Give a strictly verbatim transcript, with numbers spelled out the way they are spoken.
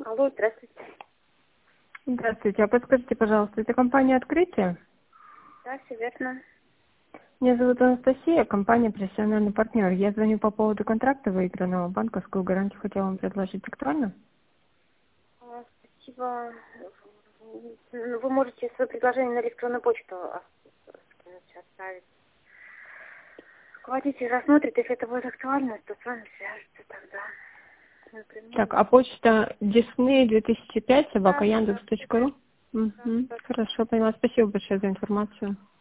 Алло, здравствуйте. Здравствуйте. А подскажите, пожалуйста, это компания «Открытие»? Да, все верно. Меня зовут Анастасия, компания «Профессиональный партнер». Я звоню по поводу контракта выигранного. Банковскую гарантию хотела вам предложить. Актуально? А, Спасибо. Ну, Вы можете свое предложение на электронную почту скинуть, отправить. Руководитель рассмотрит, если это будет актуально, то с вами свяжется тогда. Напрямую. Так, а почта Дисней две тысячи пять собака Да, да, яндекс точка ру? да, Угу. да. Хорошо, поняла. Спасибо большое за информацию.